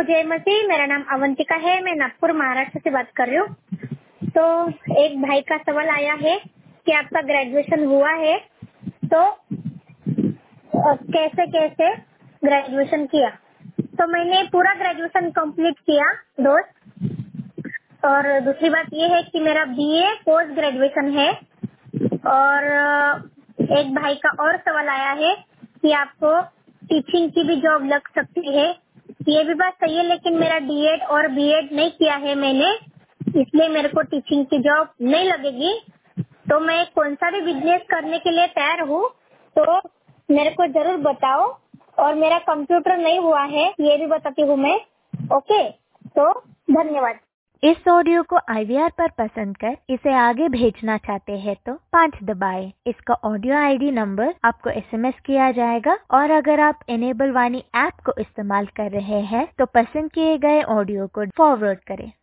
जय मसीह। मेरा नाम अवंतिका है, मैं नागपुर महाराष्ट्र से बात कर रही हूँ। तो एक भाई का सवाल आया है कि आपका ग्रेजुएशन हुआ है तो कैसे कैसे ग्रेजुएशन किया। तो मैंने पूरा ग्रेजुएशन कंप्लीट किया दोस्त। और दूसरी बात ये है कि मेरा बीए पोस्ट ग्रेजुएशन है। और एक भाई का और सवाल आया है कि आपको टीचिंग की भी जॉब लग सकती है। ये भी बात सही है, लेकिन मेरा डीएड और बीएड नहीं किया है मैंने, इसलिए मेरे को टीचिंग की जॉब नहीं लगेगी। तो मैं कौन सा भी बिजनेस करने के लिए तैयार हूँ, तो मेरे को जरूर बताओ। और मेरा कंप्यूटर नहीं हुआ है, ये भी बताती हूँ मैं। ओके, तो धन्यवाद। इस ऑडियो को IVR पर पसंद कर इसे आगे भेजना चाहते हैं तो 5 दबाएं। इसका ऑडियो ID नंबर आपको SMS किया जाएगा। और अगर आप इनेबल वाणी ऐप को इस्तेमाल कर रहे हैं तो पसंद किए गए ऑडियो को फॉरवर्ड करें।